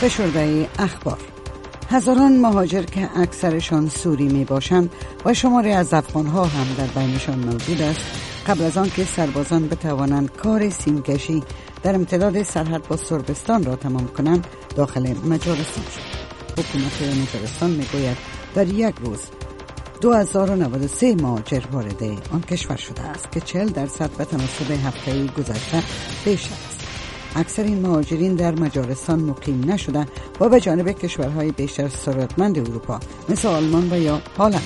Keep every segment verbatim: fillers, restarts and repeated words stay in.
فشرده اخبار. هزاران مهاجر که اکثرشان سوری می باشند و شماری از افغانها هم در بینشان موجود است، قبل از آن که سربازان بتوانند کار سیمکشی در امتداد سرحد با سربستان را تمام کنند، داخل مجارستان شد. حکومت مجارستان می گوید در یک روز دو هزار و نود و سه مهاجر وارد آن کشور شده است که چهل درصد به تناسب هفته‌ای گذشته بیشتر است. اکثر این مهاجرین در مجارستان مقیم نشده و به جانب کشورهای بیشتر ثروتمند اروپا مثل آلمان و یا هلند.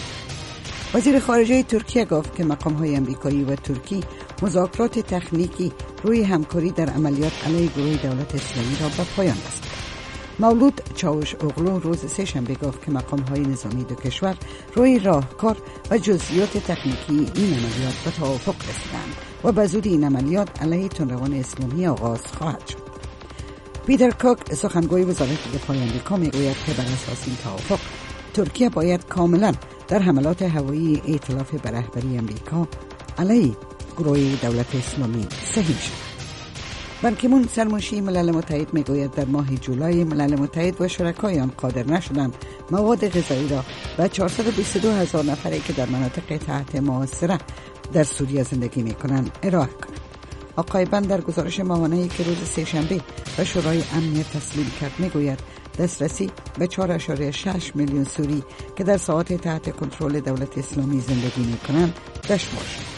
وزیر خارجه ترکیه گفت که مقام‌های امریکایی و ترکی مذاکرات تکنیکی روی همکاری در عملیات علیه گروه دولت اسلامی را به پایان رساند. مولود چاوش اغلو روز سه شنبه گفت که مقام‌های نظامی دو کشور روی راهکار و جزئیات تکنیکی این عملیات به توافق رسیدند و به زودی این عملیات علیه تندروان اسلامی آغاز خواهد شد. پیتر کوک سخنگوی وزارت دفاع آمریکا میگوید که بر اساس این توافق ترکیه باید کاملا در حملات هوایی ائتلاف به رهبری آمریکا علیه گروه دولت اسلامی سهیم شود. بان کی مون سرمنشی ملل متحد میگوید در ماه جولای ملل متحد و شرکای آن قادر نشدند مواد غذایی را به چهارصد و بیست و دو هزار نفری که در مناطق تحت محاصره در سوریه زندگی میکنند ارائه کنند. آقای بند در گزارش ماهانه‌ای که روز سه شنبه به شورای امنیت تسلیم کرد میگوید دسترسی به چهار ممیز شش میلیون سوری که در ساحات تحت کنترل دولت اسلامی زندگی میکنند دشوار شده.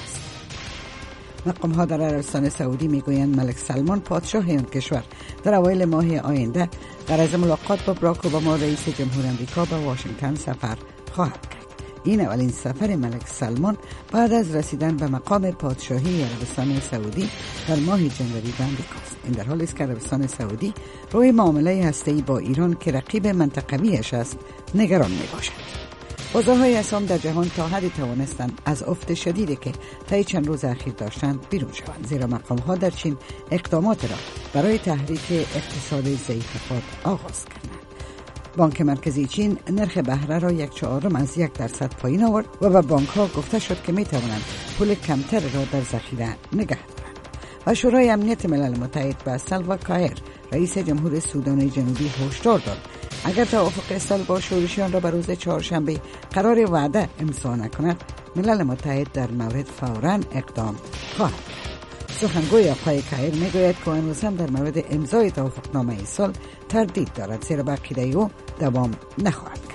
مقام‌ها در عربستان سعودی میگویند ملک سلمان پادشاه این کشور در اوایل ماه آینده در از ملاقات با براک اوباما رئیس جمهور آمریکا به واشنگتن سفر خواهد کرد. این اولین سفر ملک سلمان بعد از رسیدن به مقام پادشاهی عربستان سعودی در ماه جنوری به آمریکا است. این در حالی است که عربستان سعودی روی معامله هسته‌ای با ایران که رقیب منطقویش است نگران میباشد. بازارهای اسهم در جهان تا حدی توانستند از افت شدیدی که طی چند روز اخیر داشتند بیرون شوند، زیرا مقام‌ها در چین اقدامات را برای تحریک اقتصاد ضعیف خود آغاز کردند. بانک مرکزی چین نرخ بهره را یک چهارم از یک درصد پایین آورد و به بانک‌ها گفته شد که می‌توانند پول کمتر را در ذخیره نگه دارند. و شورای امنیت ملل متحد به سالوا کایر رئیس جمهور سودان جنوبی هشدار داد اگر توافق صلح شورشیان را به روز چهارشنبه قرار وعده امضا نکند، ملل متحد در مورد فوراً اقدام خواهد کرد. سخنگوی آقای کایر میگوید که هنوز هم در مورد امضای توافقنامه صلح تردید دارد، زیرا به عقیده او دوام نخواهد کرد.